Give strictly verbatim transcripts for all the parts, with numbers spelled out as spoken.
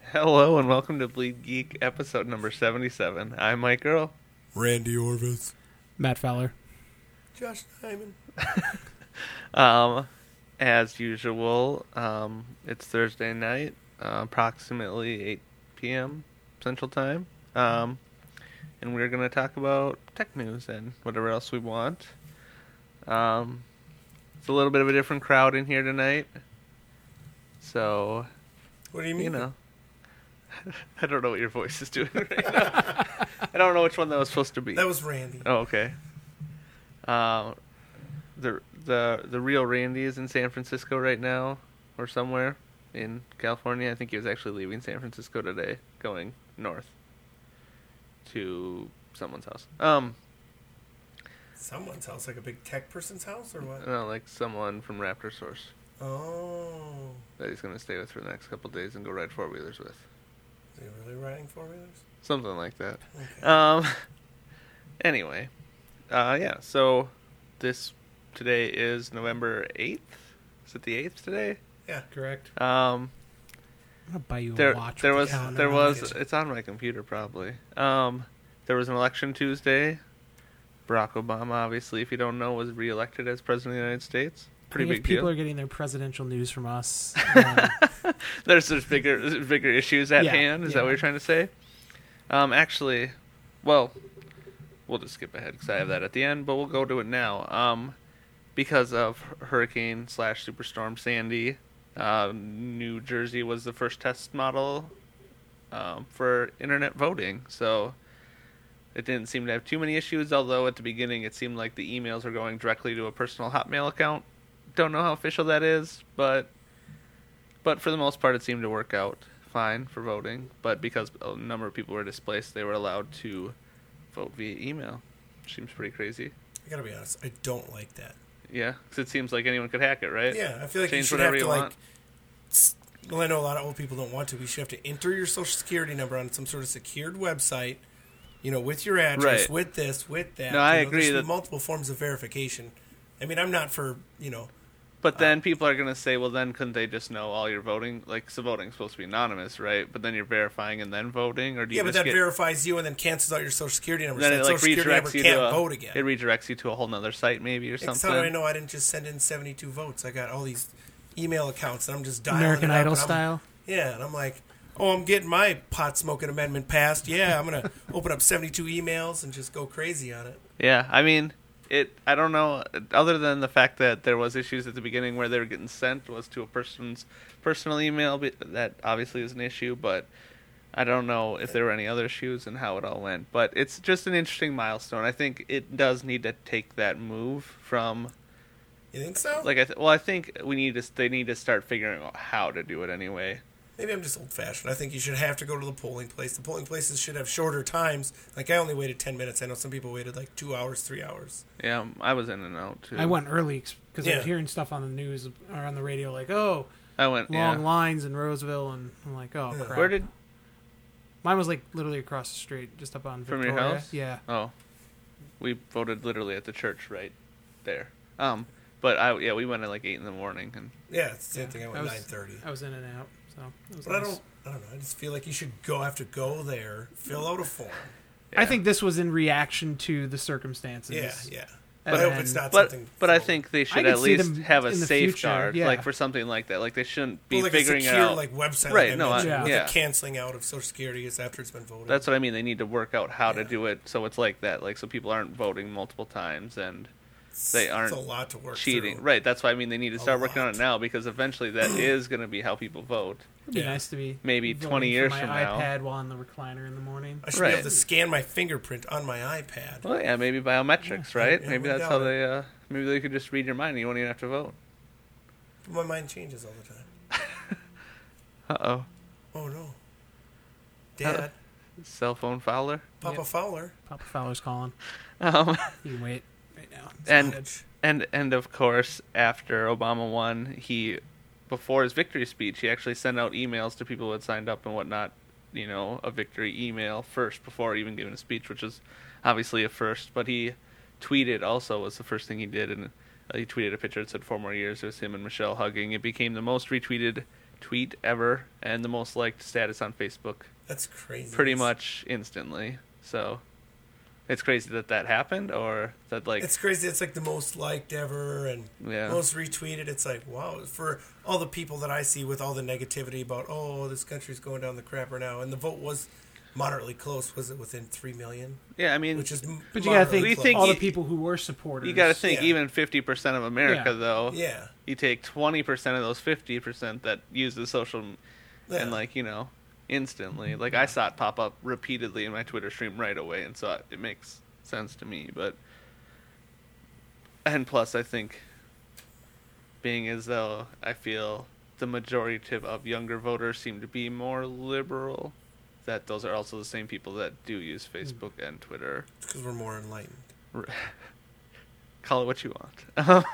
Hello and welcome to Bleed Geek episode number seventy-seven. I'm Mike Earl. Randy Orvis. Matt Fowler. Josh Hyman. um, as usual, um, it's Thursday night, uh, approximately eight p.m. Central Time. Um, and we're going to talk about tech news and whatever else we want. Um, it's a little bit of a different crowd in here tonight. So, What do you mean? you know. I don't know what your voice is doing right now. I don't know which one that was supposed to be. That was Randy. Oh, okay. Uh, the the the real Randy is in San Francisco right now, or somewhere in California. I think he was actually leaving San Francisco today, going north to someone's house. Um, Someone's house, like a big tech person's house, or what? no, like someone from Raptor Source Oh. that he's gonna stay with for the next couple of days and go ride four wheelers with. Is he really riding four-wheelers? Something like that. Okay. Um. Anyway, uh, yeah. So this today is November eighth. Is it the eighth today? Yeah. Correct. Um. I'm gonna buy you a There, watch. there with was, the calendar there on was. it. It's on my computer probably. Um, there was an election Tuesday. Barack Obama, obviously, if you don't know, was reelected as president of the United States. Pretty I think big if people deal. are getting their presidential news from us. Um, There's there's bigger there's bigger issues at Yeah, hand. Is that yeah. what you're trying to say? Um, actually, well, we'll just skip ahead because I have that at the end, but we'll go to it now. Um, because of Hurricane slash Superstorm Sandy, uh, New Jersey was the first test model um, for internet voting. So it didn't seem to have too many issues, although at the beginning it seemed like the emails were going directly to a personal Hotmail account. Don't know how official that is, but but for the most part it seemed to work out fine for voting. But because a number of people were displaced, they were allowed to vote via email. Seems pretty crazy. I gotta be honest, I don't like that. Yeah, because it seems like anyone could hack it, right? Yeah, I feel like Change you should whatever have to, you like... want. s- Well, I know a lot of old people don't want to. We should have to enter your social security number on some sort of secured website, you know, with your address, Right. with this, with that. No, I You know, agree there should be that- multiple forms of verification. I mean, I'm not for, you know... But then people are going to say, well, then couldn't they just know all your voting? Like, so voting's supposed to be anonymous, right? But then you're verifying and then voting? Or do you Yeah, but just that get... verifies you and then cancels out your social security number. Then so it that like social security number redirects you can't to a, vote again. it redirects you to a whole nother site maybe or It's something. how do I know I didn't just send in seventy-two votes? I got all these email accounts and I'm just dialing American it up, Idol and I'm- style. Yeah, and I'm like, oh, I'm getting my pot smoking amendment passed. Yeah, I'm gonna open up seventy-two emails and just go crazy on it. Yeah, I mean, it. I don't know. Other than the fact that there was issues at the beginning where they were getting sent was to a person's personal email, but that obviously is an issue. But I don't know if there were any other issues and how it all went. But it's just an interesting milestone. I think it does need to take that move from. You think so? Like I th- well, I think we need to. They need to start figuring out how to do it anyway. Maybe I'm just old-fashioned. I think you should have to go to the polling place. The polling places should have shorter times. Like, I only waited ten minutes. I know some people waited, like, two hours, three hours. Yeah, I was in and out too. I went early because I Yeah. was hearing stuff on the news or on the radio like, oh, I went. long Yeah. lines in Roseville, and I'm like, oh Yeah. crap. Where did? Mine was like literally across the street, just up on From Victoria. your house? Yeah. Oh, we voted literally at the church right there. Um, but I yeah we went at like eight in the morning and Yeah, it's the same Yeah, thing. I I went was- nine thirty. I was in and out, so it was But I nice. don't, I don't know. I just feel like you should go have to go there, fill out a form. yeah. I think this was in reaction to the circumstances. Yeah, yeah. And But I hope then- it's not But something... but I full- think they I should could at see least them have a in the future, safeguard yeah. like for something like that. Like they shouldn't be Well, like figuring a secure, it out. like, website Right, like I no, I- mentioned, with yeah. the canceling out of Social Security is after it's been voted. That's what I mean. They need to work out how to Yeah. do it so it's like that. Like so people aren't voting multiple times and they aren't It's a lot to work cheating. through. Right. That's why I mean they need to A start working on lot. it now because eventually that is going to be how people vote. It'd be Yeah. nice to be Maybe voting twenty for years my from now. iPad while on the recliner in the morning. I should Right. be able to scan my fingerprint on my iPad. Well, yeah, maybe biometrics, right? Yeah, maybe we that's got how it. they. Uh, maybe they could just read your mind and you won't even have to vote. My mind changes all the time. Uh oh. Oh, no. Dad, Cell phone Fowler. Papa Yep. Fowler. Papa Fowler's calling. Um, You can wait right now. and Savage. and and of course, after Obama won, he before his victory speech, he actually sent out emails to people who had signed up and whatnot. You know, a victory email first before even giving a speech, which is obviously a first. But he tweeted also was the first thing he did, and uh, he tweeted a picture that said four more years. It was him and Michelle hugging. It became the most retweeted tweet ever and the most liked status on Facebook That's crazy. pretty It's- much instantly. So it's crazy that that happened, or that like It's crazy. It's like the most liked ever and yeah. most retweeted. It's like, wow. For all the people that I see with all the negativity about, oh, this country's going down the crapper now. And the vote was moderately close. Was it within three million? Yeah, I mean, Which is m- But you gotta think We moderately think all you- the people who were supporters. you got to think Yeah. even fifty percent of America Yeah. though. close. Yeah. You take twenty percent of those fifty percent that use the social yeah. and like, you know, instantly. Like I saw it pop up repeatedly in my Twitter stream right away, and so it makes sense to me. But and plus, I think being as though I feel the majority of younger voters seem to be more liberal, that those are also the same people that do use Facebook and Twitter. It's because we're more enlightened. Call it what you want. Um,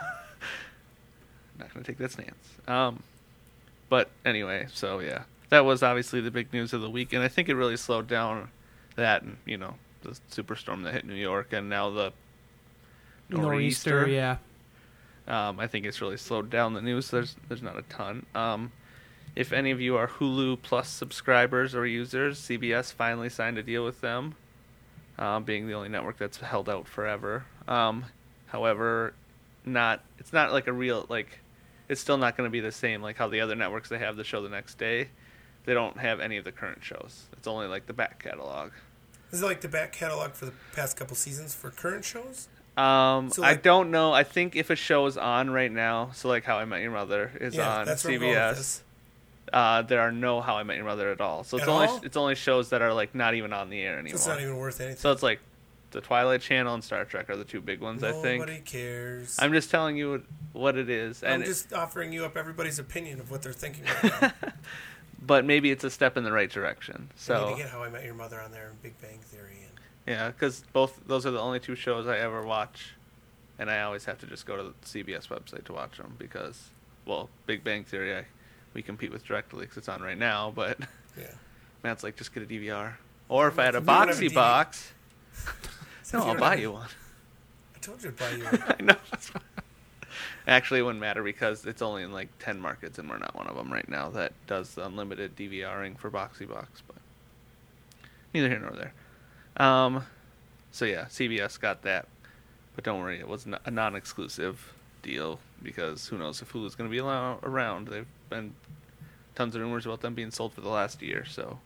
not going to take that stance. Um, but anyway, so yeah, that was obviously the big news of the week, and I think it really slowed down that, and you know, the superstorm that hit New York, and now the Nor'easter, nor'easter. yeah. Um, I think it's really slowed down the news. There's there's not a ton. Um, if any of you are Hulu Plus subscribers or users, C B S finally signed a deal with them, um, being the only network that's held out forever. Um, however, not it's not like a real like it's still not going to be the same like how the other networks, they have the show the next day. They don't have any of the current shows. It's only like the back catalog. Is it like the back catalog for the past couple seasons for current shows? Um, So, I like- don't know. I think if a show is on right now, so like How I Met Your Mother is yeah, on that's where I'm C B going with S. this. Uh, there are no How I Met Your Mother at all. So it's At only all? it's only shows that are like not even on the air So anymore. it's not even worth anything. So it's like the Twilight Channel and Star Trek are the two big ones. I think. Nobody cares. I'm just telling you what, what it is, I'm and it- just offering you up everybody's opinion of what they're thinking right now. but maybe it's a step in the right direction. I need So to get How I Met Your Mother on there and Big Bang Theory. And yeah, because both those are the only two shows I ever watch, and I always have to just go to the C B S website to watch them because, well, Big Bang Theory I, we compete with directly because it's on right now. But yeah. Matt's like, just get a D V R, or if I had a We don't have a boxy D V R. box, So no, if I'll don't buy have- you one. I told you to buy you. one. I know. That's fine. Actually, it wouldn't matter because it's only in like ten markets, and we're not one of them right now that does the unlimited DVRing for Boxy Box. But neither here nor there. Um, so yeah, C B S got that, but don't worry, it was n- a non-exclusive deal because who knows if Hulu's going to be allow- around. They've been tons of rumors about them being sold for the last year. So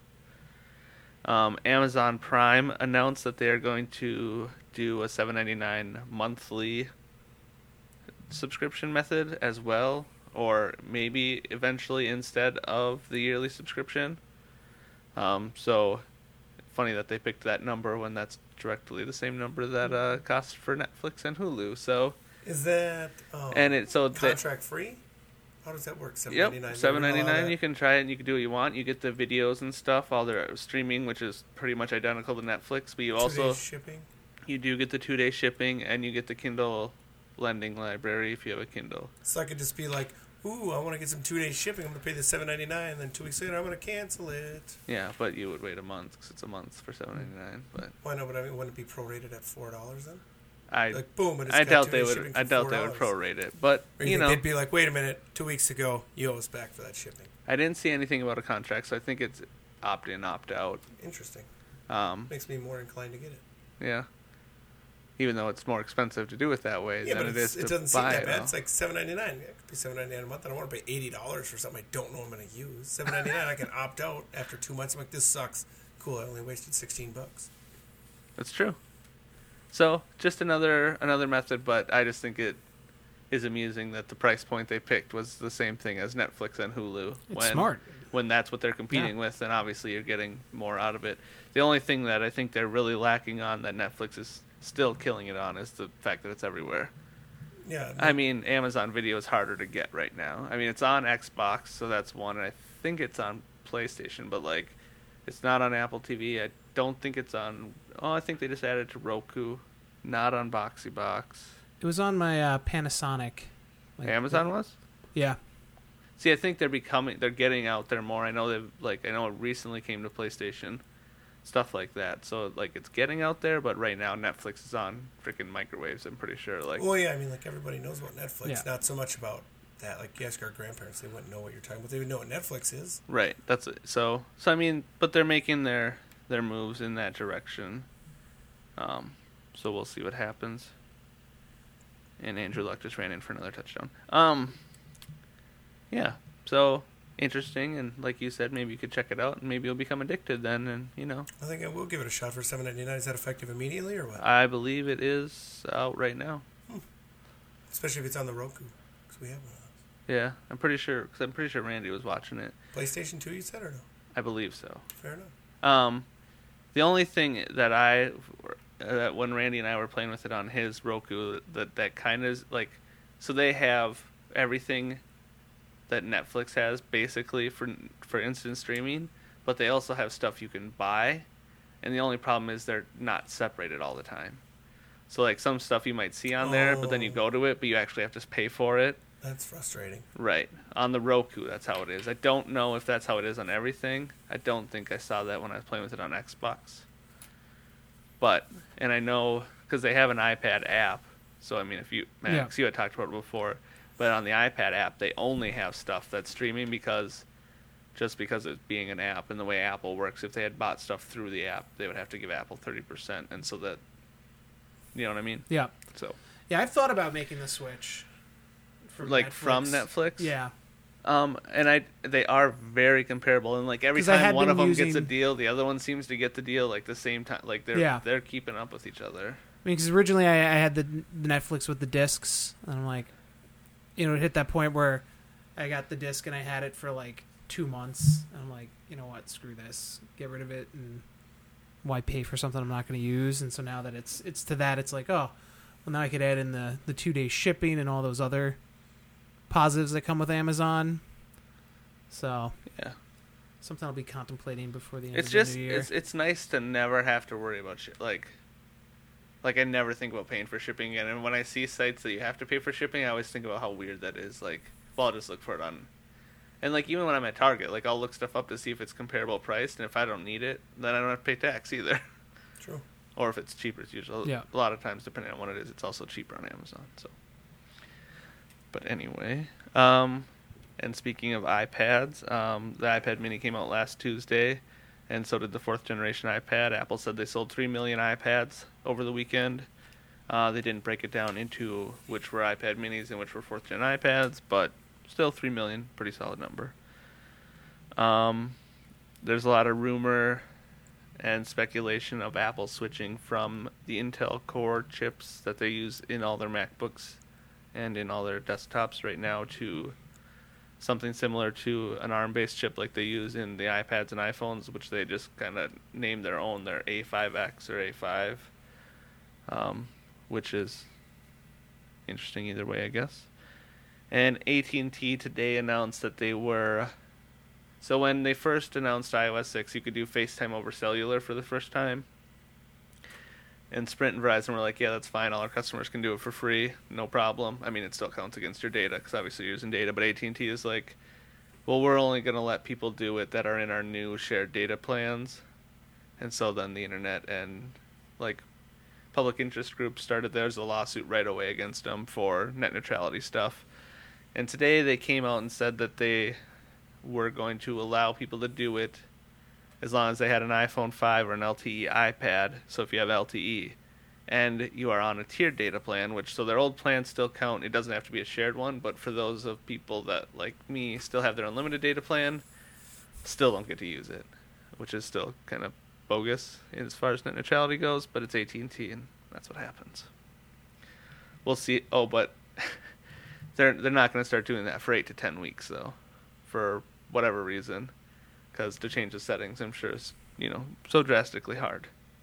um, Amazon Prime announced that they are going to do a seven ninety-nine monthly subscription method as well, or maybe eventually instead of the yearly subscription. Um, so funny that they picked that number when that's directly the same number that uh, costs for Netflix and Hulu. So Is that um, and it so that contract free? How does that work? Seven ninety nine. yep, seven ninety nine. You can try it and you can do what you want. You get the videos and stuff, all their streaming, which is pretty much identical to Netflix. But you also shipping. you do get the two day shipping and you get the Kindle lending library if you have a Kindle. So I could just be like, "Ooh, I want to get some two day shipping. I'm gonna pay the seven ninety nine, and then two weeks later I'm gonna cancel it." Yeah, but you would wait a month because it's a month for seven ninety nine. But Why not? But I mean, wouldn't it be prorated at four dollars then? I Like boom, and it's I got doubt two-day they would shipping I for doubt they would four dollars. prorate it. But Or you, you think know, they'd be like, "Wait a minute, two weeks ago you owe us back for that shipping." I didn't see anything about a contract, so I think it's opt in, opt out. Interesting. Um, Makes me more inclined to get it. yeah. Even though it's more expensive to do it that way Yeah, than but it it's, is it to doesn't seem buy that it. bad. all. It's like seven ninety nine. It could be seven ninety nine a month. I don't want to pay eighty dollars for something I don't know I'm going to use. Seven ninety nine. I can opt out after two months. I'm like, this sucks. Cool. I only wasted sixteen bucks. That's true. So just another another method, but I just think it is amusing that the price point they picked was the same thing as Netflix and Hulu. It's when, smart. When that's what they're competing Yeah. with, then obviously you're getting more out of it. The only thing that I think they're really lacking on that Netflix is still killing it on is the fact that it's everywhere. Yeah. I mean, Amazon Video is harder to get right now. I mean, it's on Xbox, so that's one, and I think it's on PlayStation, but like, it's not on Apple T V. I don't think it's on. Oh, I think they just added to Roku, not on Boxy Box. It was on my uh, Panasonic. Like, Amazon was. Yeah. See, I think they're becoming, they're getting out there more. I know they've like, I know it recently came to PlayStation, stuff like that. So like, it's getting out there, but right now Netflix is on freaking microwaves. I'm pretty sure. Like, Well, yeah. I mean, like everybody knows about Netflix. Yeah. Not so much about that. Like, you ask our grandparents, they wouldn't know what you're talking about. They would know what Netflix is. Right. That's it. So, so I mean, but they're making their their moves in that direction. Um, so we'll see what happens. And Andrew Luck just ran in for another touchdown. Um, yeah. So interesting, and like you said, maybe you could check it out, and maybe you'll become addicted then, and you know. I think I will give it a shot for seven ninety-nine. Is that effective immediately or what? I believe it is out right now. Hmm. Especially if it's on the Roku, because we have one of those. Yeah, I'm pretty sure. Because I'm pretty sure Randy was watching it. PlayStation two, you said, or no? I believe so. Fair enough. Um, the only thing that I, uh, when Randy and I were playing with it on his Roku, that that kind of like, so they have everything that Netflix has basically for for instant streaming, but they also have stuff you can buy, and the only problem is they're not separated all the time. So like some stuff you might see on there, but then you go to it, but you actually have to pay for it. That's frustrating. Right. On the Roku, that's how it is. I don't know if that's how it is on everything. I don't think I saw that when I was playing with it on Xbox. But, and I know, because they have an iPad app, so I mean, if you, Max, Yeah. you had talked about it before, but on the iPad app, they only have stuff that's streaming because, just because it's being an app and the way Apple works, if they had bought stuff through the app, they would have to give Apple thirty percent, and so that, you know what I mean? Yeah. So, Yeah, I've thought about making the switch. From like Netflix. from Netflix? Yeah. Um, and I, they are very comparable, and like every 'Cause I time had one been of them using- gets a deal, the other one seems to get the deal like the same time. Like they're Yeah. they're keeping up with each other. I mean, because originally I, I had the, the Netflix with the discs, and I'm like, you know, it hit that point where I got the disc and I had it for like two months, and I'm like, you know what, screw this, get rid of it, and why pay for something I'm not going to use? And so now that it's it's to that, it's like, oh, well, now I could add in the the two day shipping and all those other positives that come with Amazon. So Yeah, something I'll be contemplating before the end it's of just the new year. it's it's nice to never have to worry about shit. Like, like I never think about paying for shipping again. And when I see sites that you have to pay for shipping, I always think about how weird that is. Like, well, I'll just look for it on. And like even when I'm at Target, like I'll look stuff up to see if it's comparable priced, and if I don't need it, then I don't have to pay tax either. True. Or if it's cheaper, it's usually Yeah. a lot of times, depending on what it is, it's also cheaper on Amazon. So, but anyway, um, and speaking of iPads, um, the iPad Mini came out last Tuesday, and so did the fourth generation iPad. Apple said they sold three million iPads over the weekend. Uh, they didn't break it down into which were iPad Minis and which were fourth gen iPads, but still three million, pretty solid number. Um, there's a lot of rumor and speculation of Apple switching from the Intel Core chips that they use in all their MacBooks and in all their desktops right now to something similar to an ARM-based chip like they use in the iPads and iPhones, which they just kind of name their own, their A five X or A five, um, which is interesting either way, I guess. And A T and T today announced that they were... So when they first announced i O S six, you could do FaceTime over cellular for the first time. And Sprint and Verizon were like, yeah, that's fine. All our customers can do it for free. No problem. I mean, it still counts against your data because obviously you're using data. But A T and T is like, well, we're only going to let people do it that are in our new shared data plans. And so then the internet and like public interest groups started there's a lawsuit right away against them for net neutrality stuff. And today they came out and said that they were going to allow people to do it as long as they had an iPhone five or an L T E iPad. So if you have L T E and you are on a tiered data plan, which so their old plans still count. It doesn't have to be a shared one, but for those of people that like me still have their unlimited data plan, still don't get to use it, which is still kind of bogus as far as net neutrality goes. But it's A T and T, and that's what happens. We'll see. Oh, but they're they're not going to start doing that for eight to ten weeks though, for whatever reason. Because to change the settings, I'm sure is, you know, so drastically hard.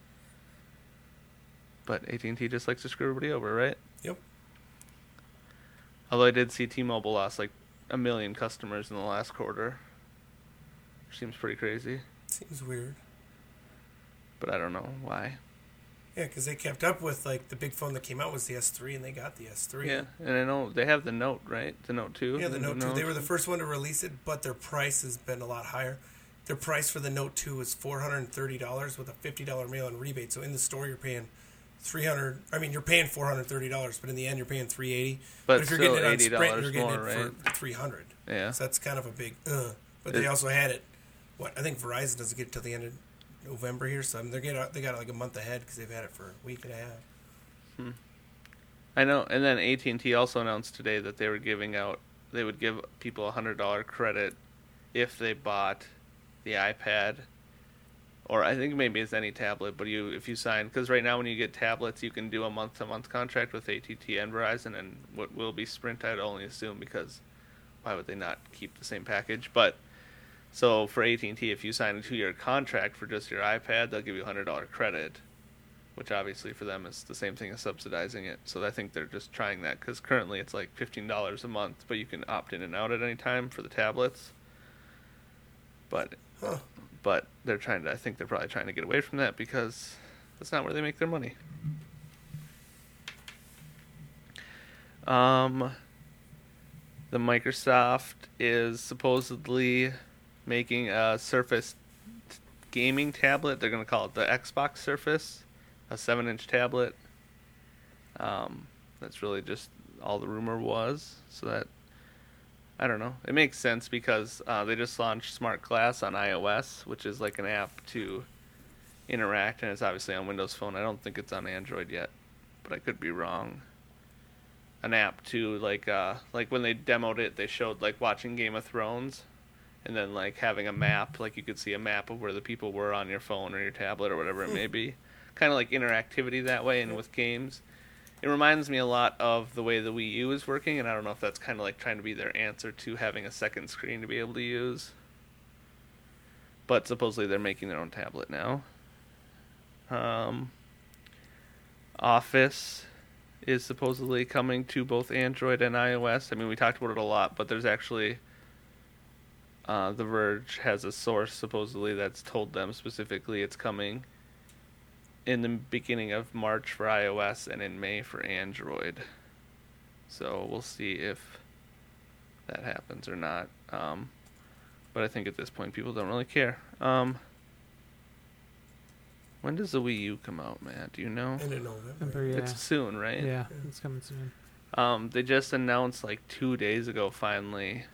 But A T and T just likes to screw everybody over, right? Yep. Although I did see T-Mobile lost like a million customers in the last quarter. Which seems pretty crazy. Seems weird. But I don't know why. Yeah, because they kept up with, like, the big phone that came out was the S three, and they got the S three. Yeah, and I know they have the Note, right? The Note two? Yeah, the Note two. They were the first one to release it, but their price has been a lot higher. Their price for the Note two is four hundred thirty dollars with a fifty dollars mail-in rebate. So in the store, you're paying three hundred. I mean, you're paying four hundred thirty dollars, but in the end, you're paying three eighty. But if you're still getting it on eighty Sprint, dollars you're getting more, it right? for three hundred. Yeah. So that's kind of a big. Uh. But It- they also had it. What I think Verizon doesn't get till the end of November here, so I mean, they get they got it like a month ahead because they've had it for a week and a half. I know, and then A T and T also announced today that they were giving out, they would give people a hundred dollar credit if they bought the iPad, or I think maybe it's any tablet. But you, if you sign, because right now when you get tablets, you can do a month to month contract with A T and T and Verizon, and what will be Sprint, I'd only assume, because why would they not keep the same package? But so for A T and T, if you sign a two year contract for just your iPad, they'll give you a hundred dollar credit, which obviously for them is the same thing as subsidizing it. So I think they're just trying that, because currently it's like fifteen dollars a month, but you can opt in and out at any time for the tablets. But Huh. but they're trying to, I think they're probably trying to get away from that, because that's not where they make their money. Um, the Microsoft is supposedly making a Surface t- gaming tablet. They're going to call it the Xbox Surface, a seven inch tablet. Um, that's really just all the rumor was. So that, I don't know. It makes sense because uh, they just launched Smart Glass on iOS, which is like an app to interact, and it's obviously on Windows Phone. I don't think it's on Android yet, but I could be wrong. An app to like uh, like when they demoed it, they showed like watching Game of Thrones, and then like having a map, like you could see a map of where the people were on your phone or your tablet or whatever it may be. Kind of like interactivity that way, and with games. It reminds me a lot of the way the Wii U is working, and I don't know if that's kind of like trying to be their answer to having a second screen to be able to use. But supposedly they're making their own tablet now. Um, Office is supposedly coming to both Android and iOS. I mean, we talked about it a lot, but there's actually... Uh, The Verge has a source, supposedly, that's told them specifically it's coming in the beginning of March for iOS and in May for Android. So we'll see if that happens or not. Um, but I think at this point people don't really care. Um, when does the Wii U come out, Matt? Do you know? End of November. November, yeah. It's soon, right? Yeah, it's coming soon. Um, they just announced like two days ago, finally,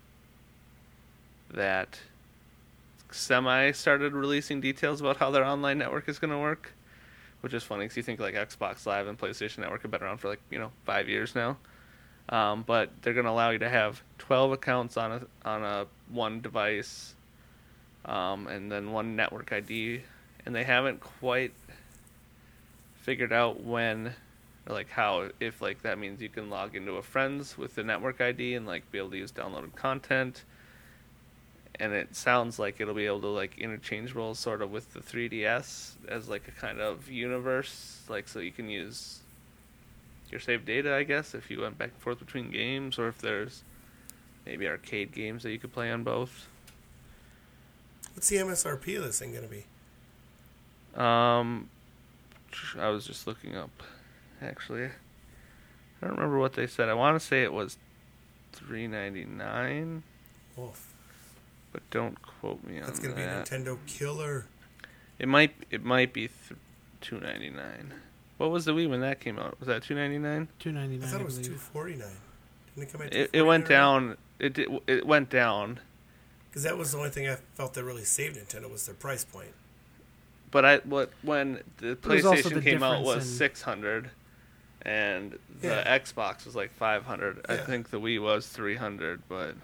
that Semi started releasing details about how their online network is going to work, which is funny because you think like Xbox Live and PlayStation Network have been around for like, you know, five years now. Um, but they're going to allow you to have twelve accounts on a on a one device, um, and then one network I D, and they haven't quite figured out when, or like how, if like that means you can log into a friend's with the network I D and like be able to use downloaded content. And it sounds like it'll be able to like interchangeable sort of with the three D S as like a kind of universe, like so you can use your saved data, I guess, if you went back and forth between games, or if there's maybe arcade games that you could play on both. What's the M S R P of this thing going to be? Um, I was just looking up, actually. I don't remember what they said. I want to say it was three ninety-nine. Oof. But don't quote me on That's going to that. be a Nintendo killer. It might it might be th- two ninety-nine. What was the Wii when that came out? Was that two ninety-nine? Two ninety I nine. thought it was two forty-nine. Didn't it come at It it went down. It did, it went down. Because that was the only thing I felt that really saved Nintendo was their price point. But I what when the was also PlayStation the came out difference was in- six hundred, and the Yeah. Xbox was like five hundred. I Yeah. think the Wii was three hundred, but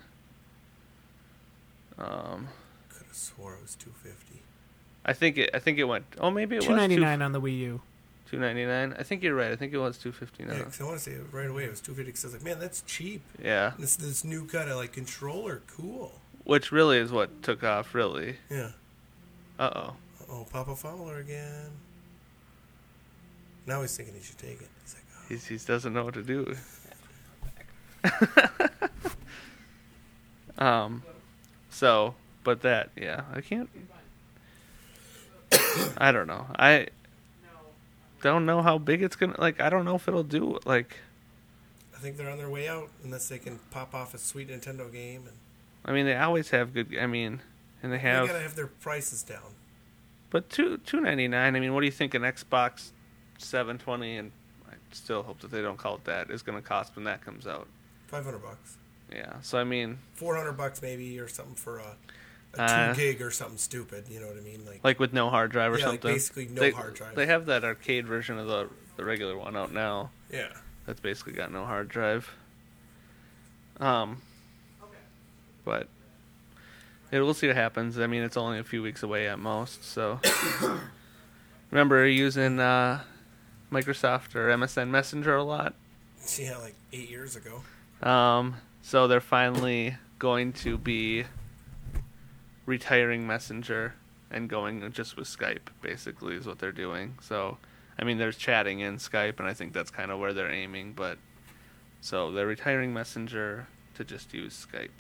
um, Could have swore it was two fifty. I think it I think it went. Oh, maybe it was Two ninety nine on the Wii U. Two ninety nine. I think you're right. I think it was two fifty Yeah, now. 'cause I want to say it right away it was two fifty. Because I was like, man, that's cheap. Yeah, This this new kind of like controller, cool. which really is what took off. Really. Yeah. Uh oh. Oh, Papa Fowler again. Now he's thinking he should take it. He's like, oh. He's, he doesn't know what to do. um, so, but that, yeah, I can't. I don't know. I don't know how big it's gonna. Like, I don't know if it'll do. Like, I think they're on their way out unless they can pop off a sweet Nintendo game. And I mean, they always have good. I mean, and they they have. gotta have their prices down. But two two ninety nine. I mean, what do you think an Xbox seven twenty, and I still hope that they don't call it that, is going to cost when that comes out. Five hundred bucks. Yeah, so I mean, four hundred bucks maybe, or something for a, a two Uh, gig or something stupid. You know what I mean? Like, like with no hard drive or yeah, like something. basically no they, hard drive. They have that arcade version of the the regular one out now. yeah. That's basically got no hard drive. Um, but yeah, we'll see what happens. I mean, it's only a few weeks away at most. So remember using uh, Microsoft or M S N Messenger a lot. Yeah, like eight years ago. Um, so they're finally going to be retiring Messenger and going just with Skype, basically, is what they're doing. So, I mean, there's chatting in Skype, and I think that's kind of where they're aiming. But so they're retiring Messenger to just use Skype.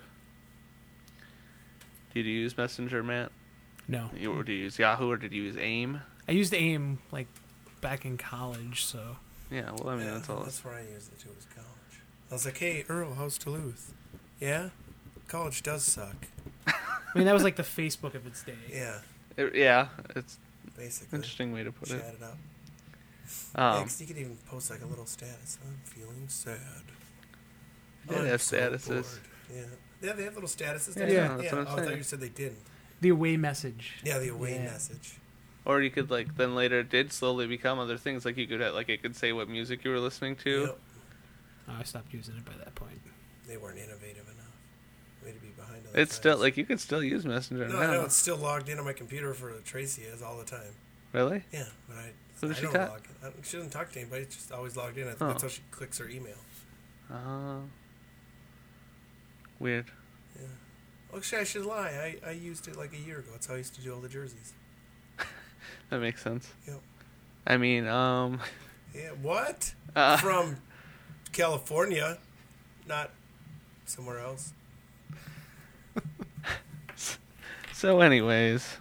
Did you use Messenger, Matt? No. You, or did you use Yahoo, or did you use AIM? I used AIM like back in college, so Yeah, well, I mean, yeah, that's all. That's where I used it too, was college. I was like, hey, Earl, how's Duluth? Yeah? College does suck. I mean that was like the Facebook of its day. Yeah, It, yeah, it's basically. an interesting way to put Chat it. it up. Um, yeah, 'cause you could even post like a little status. I'm feeling sad. Yeah, I'm they have so statuses. bored. Yeah. Yeah, they have little statuses. Yeah, don't yeah, they? that's what I'm Oh, I thought saying. you said they didn't. The away message. Yeah, the away Yeah. message. Or you could like then later it did slowly become other things. Like you could have, like it could say what music you were listening to. Yep. Oh, I stopped using it by that point. They weren't innovative enough. Way to be behind on It's still like you can still use Messenger No, now. I know it's still logged in on my computer for Tracy is all the time. Really? Yeah, but I. Who does I she don't talk- log in. I don't- She doesn't talk to anybody. It's just always logged in. I think Oh. that's how she clicks her email. Uh, weird. Yeah. Well, actually, I should lie. I, I used it like a year ago. That's how I used to do all the jerseys. That makes sense. Yep. I mean, um, Yeah. What? uh, From California, not somewhere else. so anyways,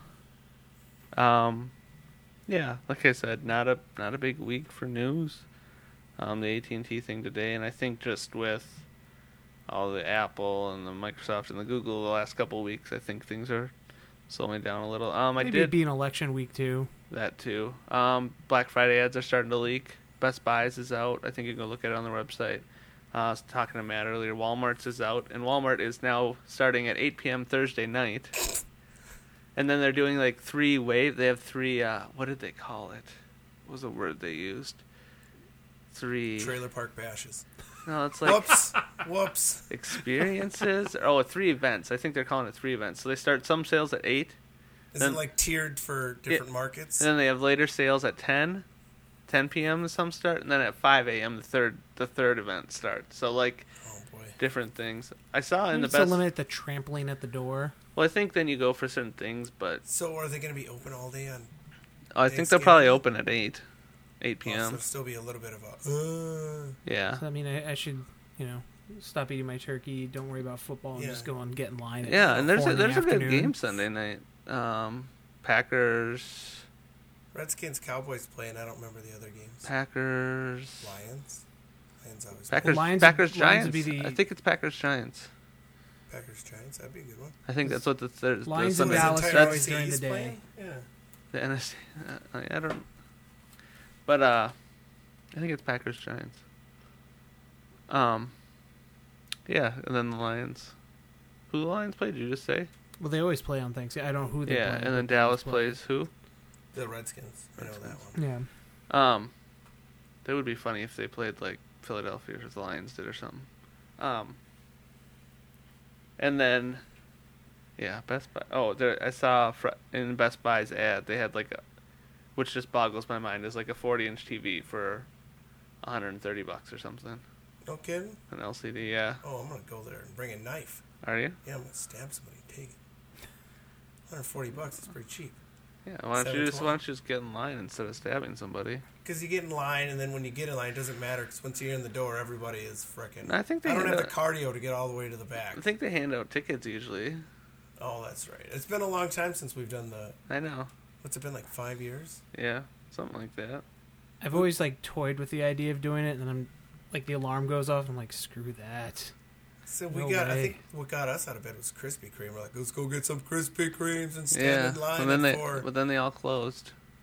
um, yeah, like I said, not a not a big week for news. Um, the A T and T thing today, and I think just with all the Apple and the Microsoft and the Google the last couple of weeks, I think things are slowing down a little. Um, I Maybe did it'd be an election week too. that too. Um, Black Friday ads are starting to leak. Best Buy's is out. I think you can go look at it on their website. Uh, I was talking to Matt earlier. Walmart's is out, and Walmart is now starting at eight p.m. Thursday night. And then they're doing like three wave. They have three. Uh, what did they call it? What was the word they used? Three. Trailer park bashes. No, it's like Whoops. Whoops. experiences. Oh, three events. I think they're calling it three events. So they start some sales at eight, Is Then- it like tiered for different markets? and then they have later sales at ten. ten p.m. some start, and then at five a.m. the third the third event starts. So like Oh boy. different things. I saw in the Maybe to best. limit the trampling at the door. Well, I think then you go for certain things, but So are they going to be open all day on? oh, I think they'll Thanksgiving? probably open at eight, eight Oh, so p.m. there'll still be a little bit of a. Uh, Yeah, So I mean, I, I should, you know, stop eating my turkey. Don't worry about football and Yeah. just go and get in line. At yeah, and there's four a, in the there's a good afternoon. game Sunday night. Um, Packers, Redskins, Cowboys playing. I don't remember the other games. Packers, Lions. Lions always. Packers, Lions- Packers, Lions Giants. would be the- I think it's Packers, Giants. Packers, Giants. That'd be a good one. I think that's what the, the, Lions the and Sunday. Dallas Is are Tyrone always during the East day. playing? Yeah. The N F C. Uh, I don't. But uh, I think it's Packers Giants. Um. Yeah, and then the Lions. Who the Lions play? Did you just say? Well, they always play on Thanksgiving. I don't know who they Yeah, play. and then but they Dallas always plays who? The Redskins. I know that Redskins. one. Yeah. Um. That would be funny if they played like Philadelphia or the Lions did or something. Um. And then, yeah, Best Buy. Oh, there I saw fr- in Best Buy's ad they had like a, which just boggles my mind, is like a forty-inch T V for one hundred thirty bucks or something. No kidding. An L C D, yeah. Oh, I'm gonna go there and bring a knife. Are you? Yeah, I'm gonna stab somebody and take it. one hundred forty bucks is pretty cheap. Yeah. Why don't you just seven twenty. why don't you just get in line instead of stabbing somebody? Because you get in line, and then when you get in line, it doesn't matter. Because once you're in the door, everybody is frickin'. I think they I don't hand have the out, cardio to get all the way to the back. I think they hand out tickets usually. Oh, that's right. It's been a long time since we've done the. I know. What's it been, like five years? Yeah, something like that. I've always like toyed with the idea of doing it, and then I'm like the alarm goes off, and I'm like, screw that. So we No got. I way. think what got us out of bed was Krispy Kreme. We're like, let's go get some Krispy Kremes and stand Yeah, in line and then they for. but then they all closed.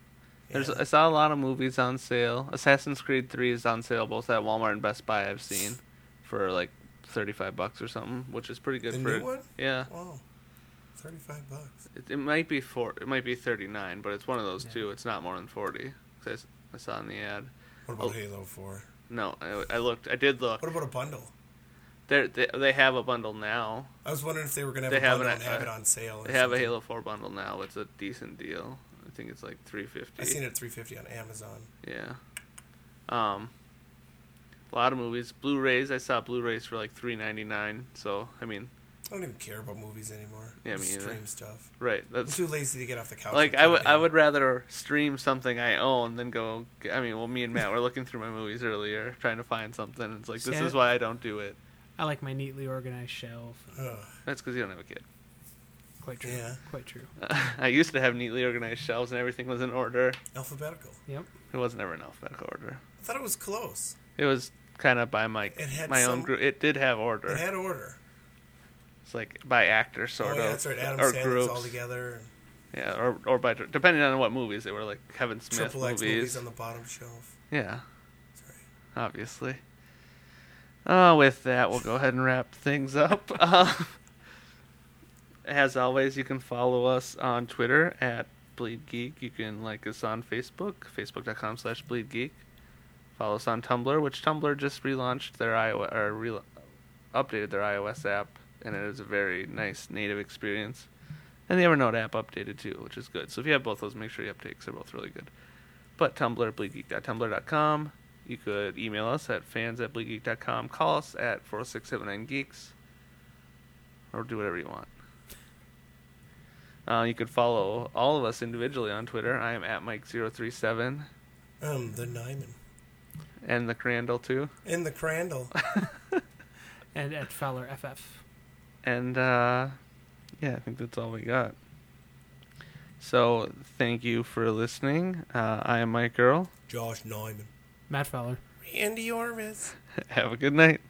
There's Yeah. I saw a lot of movies on sale. Assassin's Creed three is on sale both at Walmart and Best Buy. I've seen for like thirty-five bucks or something, which is pretty good The for new one? Yeah. Wow. thirty-five bucks. It, it might be four. It might be thirty-nine, but it's one of those Yeah. two. It's not more than forty. 'Cause I s- I saw in the ad. What about Oh. Halo four? No, I, I looked. I did look. What about a bundle? They're, they they have a bundle now. I was wondering if they were going to They have a have bundle an- and have uh, it on sale. Or They have a something. Halo four bundle now. It's a decent deal. I think it's like three fifty. I seen it at three fifty on Amazon. Yeah. Um. A lot of movies. Blu-rays. I saw Blu-rays for like three ninety nine. So I mean, I don't even care about movies anymore. Yeah, I me either. stream stuff. right? I'm That's too lazy to get off the couch. like and I put would it I in. would rather stream something I own than go. I mean, well, me and Matt were looking through my movies earlier, trying to find something. It's like this Yeah. is why I don't do it. I like my neatly organized shelf. Ugh. That's because you don't have a kid. Quite true. Yeah. Quite true. I used to have neatly organized shelves and everything was in order. Alphabetical. Yep. It was never in alphabetical order. I thought it was close. It was kind of by my It had my some- own group. It did have order. It had order. It's like by actor, sort oh, of, yeah, that's right. Adam or Sandler's groups. all together. Yeah, or or by depending on what movies they were, like Kevin Smith Triple X movies. movies on the bottom shelf. Yeah, That's right. obviously. Uh, with that, we'll go ahead and wrap things up. Uh, as always, you can follow us on Twitter at Bleed Geek. You can like us on Facebook, facebook.com slash Bleed Geek. Follow us on Tumblr, which Tumblr just relaunched their iOS, or re- updated their iOS app, and it is a very nice native experience. And the Evernote app updated too, which is good. So if you have both those, make sure you update because they're both really good. But Tumblr, bleed geek dot tumblr dot com. You could email us at fans at bleed geek dot com. Call us at four oh six, seven nine geeks. Or do whatever you want. Uh, you could follow all of us individually on Twitter. I am at Mike zero three seven. Um, the Nyman. And the Crandall too. In the Crandall. And at Fowler F F. And uh, yeah, I think that's all we got. So thank you for listening. Uh, I am Mike Earl. Josh Nyman. Matt Fowler. Randy Orvis. Have a good night.